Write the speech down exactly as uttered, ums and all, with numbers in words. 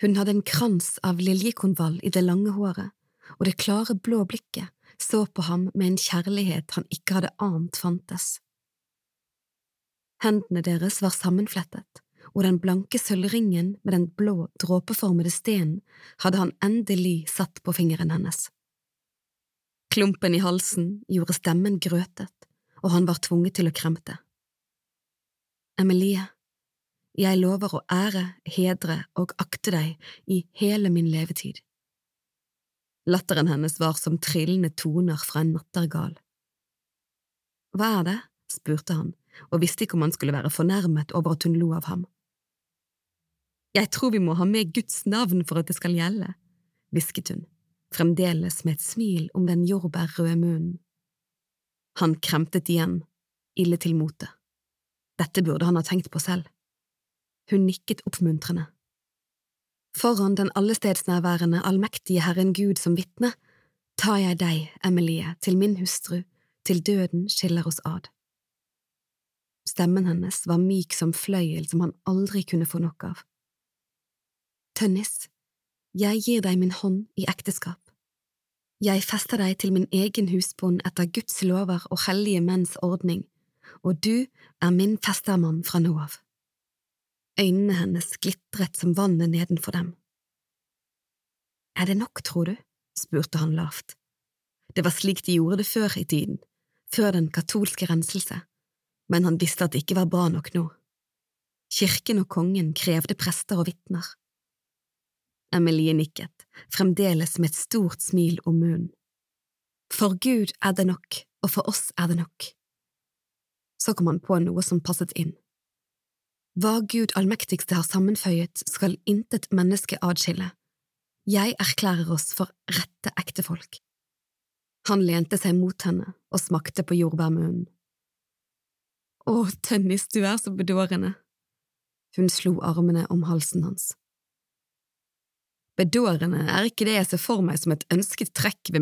Hun hadde en krans av liljekonvall i det lange håret, og det klare blå blikket så på ham med en kjærlighet han ikke hadde ant fantes. Hendene deres var sammenflettet, og den blanke sølvringen med den blå, dråpeformede stenen hadde han endelig satt på fingeren hennes. Klumpen i halsen gjorde stemmen grøtet, og han var tvunget til å kremte. Emilie, jeg lover å ære, hedre og akte deg i hele min levetid. Latteren hennes var som trillende toner fra en nattergal. Hva er det? Spurte han, og visste ikke om han skulle være fornærmet over at hun lo av ham. Jeg tror vi må ha med Guds navn for at det skal gjelde, hvisket hun, fremdeles med et smil om den jordbærrøde munnen. Han kremtet igjen, ille til mote. Dette burde han ha tenkt på selv. Hun nikket oppmuntrende. Foran den allestedsnærværende allmektige Herren Gud som vitne, tar jeg deg, Emilie, til min hustru, til døden skiller oss ad. Stemmen hennes var myk som fløyel som han aldri kunne få nok av. Tønnis, jeg gir deg min hånd i ekteskap. Jeg fester deg til min egen husbond etter Guds lover og hellige menns ordning, og du er min festermann fra nå av. Øynene hennes glitret som vannet nedenfor dem. Er det nok, tror du? Spurte han lavt. Det var slik de gjorde det før i tiden, før den katolske renselse, men han visste at det ikke var bra nok nå. Kirken og kongen krevde prester og vitner. Emilie nikket, fremdeles med et stort smil om munnen. For Gud er det nok, og for oss er det nok. Så kom han på noe som passet inn. Hva Gud allmektigste har sammenføyet, skal intet menneske adskille. Jeg erklærer oss for rette ektefolk. Han lente seg mot henne og smakte på jordbærmunnen. Å, Tønnis, du er så bedårende. Hun slo armene om halsen hans. Bedårende er ikke det jeg ser for meg som et ønsket trekk ved